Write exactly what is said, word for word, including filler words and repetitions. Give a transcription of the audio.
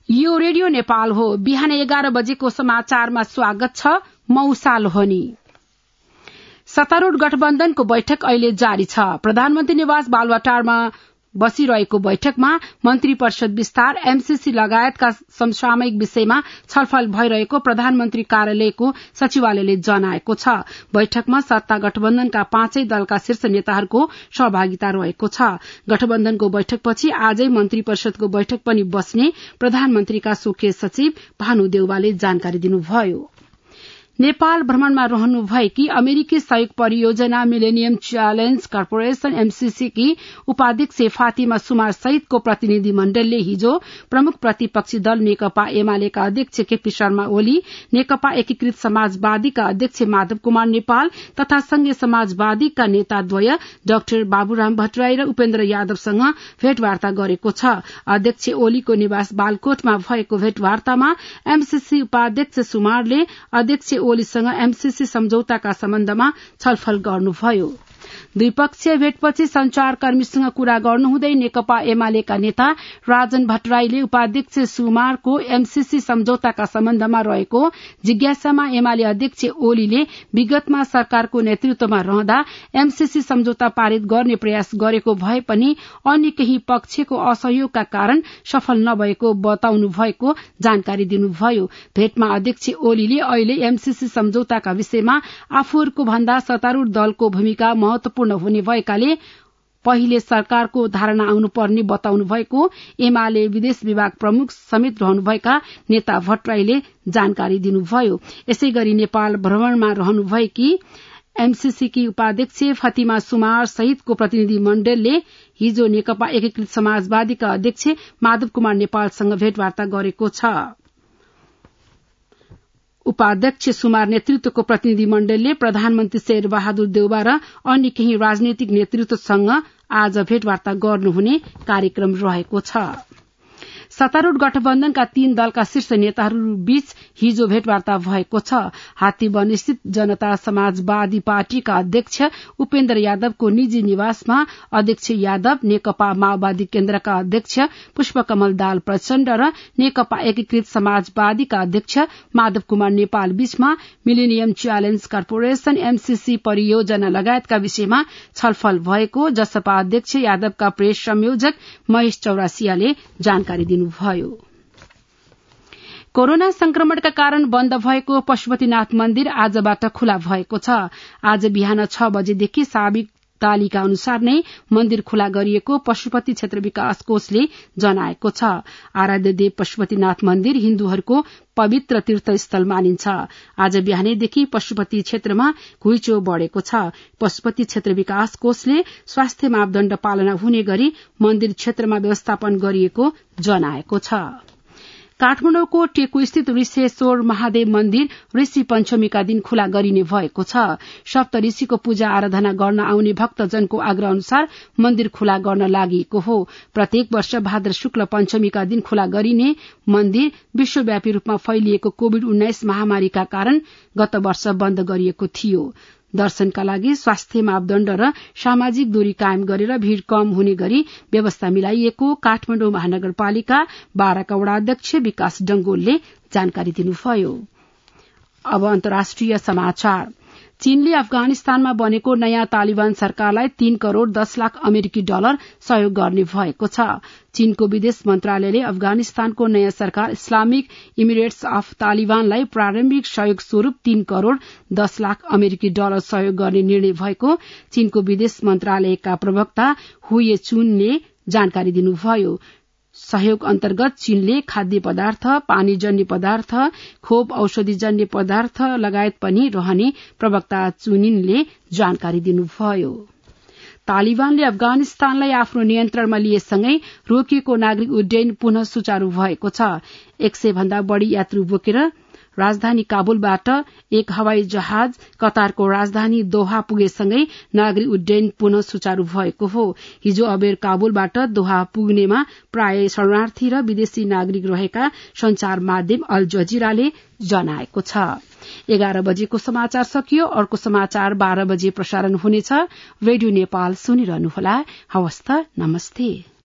यो रेडियो नेपाल हो। बिहान एघार बजेको समाचारमा स्वागत छ। मौसा लोहनी। सत्तारूढ़ गठबन्धनको बैठक अहिले जारी छ। प्रधानमन्त्री निवास बालुवाटारमा बसिरहेको बैठकमा मन्त्री परिषद विस्तार, एमसीसी लगायतका समसामयिक विषयमा छलफल भइरहेको प्रधानमन्त्री कार्यालयको सचिवालयले जनाएको छ। बैठकमा सत्ता गठबन्धनका पाँचै दलका शीर्ष नेताहरूको सहभागिता रहेको छ। गठबन्धनको बैठकपछि आजै मन्त्री परिषदको बैठक पनि बस्ने प्रधानमन्त्रीका स्वकीय सचिव भानु देउवाले जानकारी दिनुभयो। नेपाल भ्रमणमा रहनुभएकी अमेरिकी सहयोग परियोजना मिलेनियम च्यालेन्ज कर्पोरेशन एमसीसी की उपाध्यक्ष फातिमा सुमार सहितको प्रतिनिधि मण्डलले हिजो प्रमुख प्रतिपक्षी दल नेकपा एमालेका अध्यक्ष केपी शर्मा ओली, नेकपा एकीकृत समाजवादीका अध्यक्ष माधव कुमार नेपाल तथा संघीय समाजवादीका नेताद्वय डाक्टर बाबुराम भट्टराई र उपेन्द्र यादवसँग भेटवार्ता गरेको छ। अध्यक्ष ओलीको निवास बालकोटमा भएको भेटवार्तामा एमसीसी उपाध्यक्ष सुमारले अध्यक्ष ओलीसँग एमसीसी सम्झौताका सम्बन्धमा छलफल गर्नुभयो। द्विपक्षीय भेटपछि संचारकर्मीसँग कुरा गर्नुहुँदै नेकपा एमालेका नेता राजन भट्टराईले उपाध्यक्ष सुमारको एमसीसी सम्झौताका सम्बन्धमा रहेको जिज्ञासामा एमाले अध्यक्ष ओलीले विगतमा सरकारको नेतृत्वमा रहँदा एमसीसी सम्झौता पारित गर्ने प्रयास गरेको भए पनि अन्य केही पक्षको असहयोगका कारण सफल नभएको बताउनु भएको जानकारी दिनुभयो। भेटमा अध्यक्ष ओलीले अहिले एमसीसी सम्झौताका विषयमा आफूहरूको भन्दा सत्तारूढ़ दलको भूमिका महत्वपूर्ण हुने भएकाले पहिले सरकारको धारणा आउनुपर्ने बताउनु भएको एमाले विदेश विभाग प्रमुख समेत रहनुभएका नेता भट्टराईले जानकारी दिनुभयो। यसै गरी नेपाल भ्रमणमा रहनुभएकी एमसीसी की उपाध्यक्ष फातिमा सुमार सहितको प्रतिनिधि मण्डलले हिजो नेकपा एकीकृत समाजवादीका अध्यक्ष माधव कुमार नेपालसँग भेटवार्ता गरेको छ। उपाध्यक्ष सुमार नेतृत्वको प्रतिनिधि मण्डलले प्रधानमन्त्री शेर बहादुर देउवा र अन्य केही राजनैतिक नेतृत्वसँग आज भेटवार्ता गर्नुहुने कार्यक्रम रहेको छ। सत्तारूढ़ गठबन्धनका तीन दलका शीर्ष नेताहरू बीच हिजो भेटवार्ता भएको छ। हात्तीवन स्थित जनता समाजवादी पार्टीका अध्यक्ष उपेन्द्र यादवको निजी निवासमा अध्यक्ष यादव, नेकपा माओवादी केन्द्रका अध्यक्ष पुष्पकमल दाहाल प्रचण्ड र नेकपा एकीकृत समाजवादीका अध्यक्ष माधव कुमार नेपाल बीचमा मिलेनियम च्यालेन्ज कर्पोरेशन एमसीसी परियोजना लगायतका विषयमा छलफल भएको जसपा अध्यक्ष यादवका प्रेस संयोजक महेश चौरासियाले जानकारी दिनुभयो। कोरोना संक्रमणका कारण बन्द भएको पशुपतिनाथ मन्दिर आजबाट खुला भएको छ। आज बिहान छ बजेदेखि साविक तालिका अनुसार नै मन्दिर खुला गरिएको पशुपति क्षेत्र विकास कोषले जनाएको छ। आराध्य देव पशुपतिनाथ मन्दिर हिन्दूहरूको पवित्र तीर्थस्थल मानिन्छ। आज बिहानैदेखि पशुपति क्षेत्रमा घुइँचो बढ़ेको छ। पशुपति क्षेत्र विकास कोषले स्वास्थ्य मापदण्ड पालना हुने गरी मन्दिर क्षेत्रमा व्यवस्थापन गरिएको जनाएको छ। काठमाडौँको टेकु स्थित ऋषेश्वर महादेव मन्दिर ऋषि पञ्चमीका दिन खुला गरिने भएको छ। सप्त ऋषिको पूजा आराधना गर्न आउने भक्तजनको आग्रह अनुसार मन्दिर खुला गर्न लागि हो। प्रत्येक वर्ष भाद्र शुक्ल पञ्चमीका दिन खुला गरिने मन्दिर विश्वव्यापी रूपमा फैलिएको कोविड उन्नाइस महामारीका कारण गत वर्ष बन्द गरिएको थियो। दर्शनका लागि स्वास्थ्य मापदण्ड र सामाजिक दूरी कायम गरेर भीड़ कम हुने गरी व्यवस्था मिलाइएको काठमाडौँ महानगरपालिका बाह्रका वडा अध्यक्ष विकास डंगोलले जानकारी दिनुभयो। अब अन्तर्राष्ट्रिय समाचार। चीनले अफगानिस्तानमा बनेको नयाँ तालिबान सरकारलाई तीन करोड़ दस लाख अमेरिकी डलर सहयोग गर्ने भएको छ। चीनको विदेश मन्त्रालयले अफगानिस्तानको नयाँ सरकार इस्लामिक इमिरेट्स अफ तालिबानलाई प्रारम्भिक सहयोग स्वरूप तीन करोड़ दस लाख अमेरिकी डलर सहयोग गर्ने निर्णय भएको चीनको विदेश मन्त्रालयका प्रवक्ता हुए चुनले जानकारी दिनुभयो। सहयोग अन्तर्गत चीनले खाद्य पदार्थ, पानीजन्य पदार्थ, खोप औषधिजन्य पदार्थ लगायत पनि रहने प्रवक्ता चुनिनले जानकारी दिनुभयो। तालिबानले अफगानिस्तानलाई आफ्नो नियन्त्रणमा लिएसँगै रोकिएको नागरिक उड्डयन पुनः सुचारू भएको छ। एक सय भन्दा बढ़ी यात्रु बोकेर राजधानी काबुलबाट एक हवाई जहाज कतारको राजधानी दोहा पुगेसँगै नागरिक उड्डयन पुनः सुचारू भएको हो। हिजो अबेर काबुलबाट दोहा पुग्नेमा प्राय शरणार्थी र विदेशी नागरिक रहेका संचार माध्यम अल जजिराले जनाएको छ। एघार बजेको समाचार सकियो। अर्को समाचार बाह्र बजे प्रसारण हुनेछ। रेडियो नेपाल सुनिरहनुहोला। हवस् त, नमस्ते।